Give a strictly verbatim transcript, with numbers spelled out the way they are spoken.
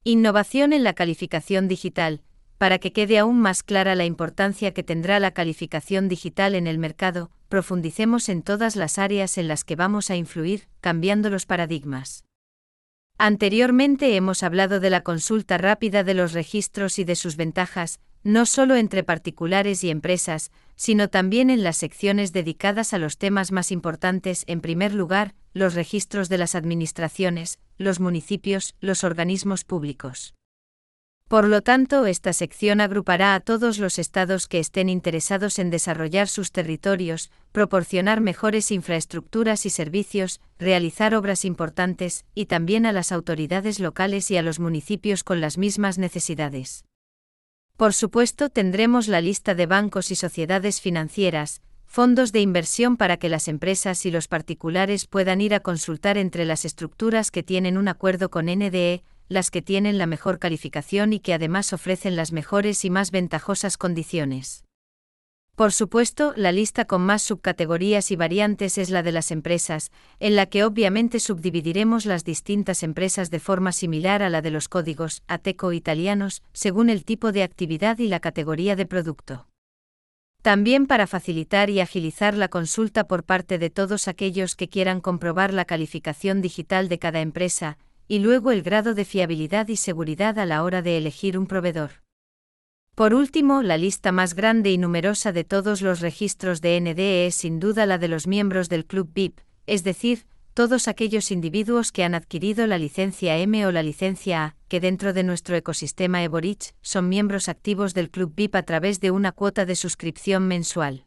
Innovación en la calificación digital. Para que quede aún más clara la importancia que tendrá la calificación digital en el mercado, profundicemos en todas las áreas en las que vamos a influir, cambiando los paradigmas. Anteriormente hemos hablado de la consulta rápida de los registros y de sus ventajas, no solo entre particulares y empresas, sino también en las secciones dedicadas a los temas más importantes. En primer lugar, los registros de las administraciones, los municipios, los organismos públicos. Por lo tanto, esta sección agrupará a todos los estados que estén interesados en desarrollar sus territorios, proporcionar mejores infraestructuras y servicios, realizar obras importantes, y también a las autoridades locales y a los municipios con las mismas necesidades. Por supuesto, tendremos la lista de bancos y sociedades financieras, fondos de inversión para que las empresas y los particulares puedan ir a consultar entre las estructuras que tienen un acuerdo con N D E, las que tienen la mejor calificación y que además ofrecen las mejores y más ventajosas condiciones. Por supuesto, la lista con más subcategorías y variantes es la de las empresas, en la que obviamente subdividiremos las distintas empresas de forma similar a la de los códigos ATECO italianos, según el tipo de actividad y la categoría de producto. También para facilitar y agilizar la consulta por parte de todos aquellos que quieran comprobar la calificación digital de cada empresa, y luego el grado de fiabilidad y seguridad a la hora de elegir un proveedor. Por último, la lista más grande y numerosa de todos los registros de N D E es sin duda la de los miembros del Club V I P, es decir, todos aquellos individuos que han adquirido la licencia M o la licencia A, que dentro de nuestro ecosistema Eborich son miembros activos del Club V I P a través de una cuota de suscripción mensual.